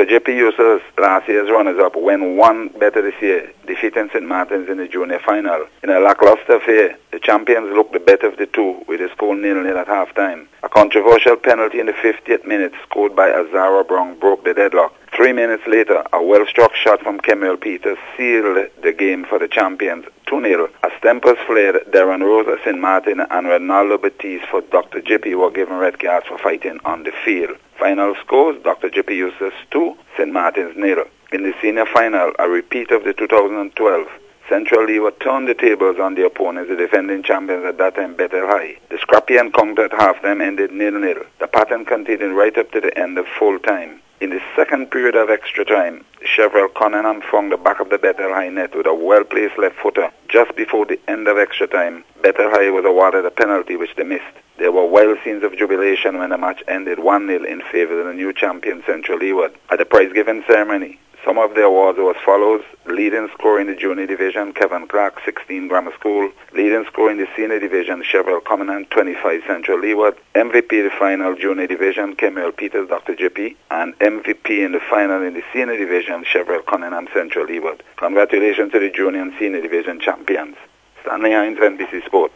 J.P. Eustace, last year's runners-up, went one better this year, defeating St. Martin's in the junior final. In a lackluster affair, the champions looked the better of the two, with a score 0-0 at half-time. A controversial penalty in the 50th minute, scored by Azara Brown, broke the deadlock. 3 minutes later, a well-struck shot from Kemuel Peters sealed the game for the champions, 2-0. As tempers flared, Darren Rose of St. Martin and Ronaldo Batiste for Dr. J.P. were given red cards for fighting on the field. Final scores, Dr. J.P. Eustace 2, St. Martin's 0. In the senior final, a repeat of the 2012, Central Leeward turned the tables on the opponents, the defending champions at that time, Bethel High. The scrappy encounter at halftime ended 0-0. The pattern continued right up to the end of full time. In the second period of extra time, Chevrolet Cunningham found the back of the Bethel High net with a well-placed left footer. Just before the end of extra time, Bethel High was awarded a penalty which they missed. There were wild scenes of jubilation when the match ended 1-0 in favor of the new champion Central Leeward. At the prize-giving ceremony, some of the awards were as follows: leading scorer in the junior division, Kevin Clark, 16 Grammar School; leading scorer in the senior division, Chevrolet Cunningham, 25 Central Leeward; MVP the final junior division, Kemuel Peters, Dr. J.P., and MVP in the final in the senior division, Chevrolet Cunningham, Central Leeward. Congratulations to the junior and senior division champions. Stanley Hines, NBC Sport.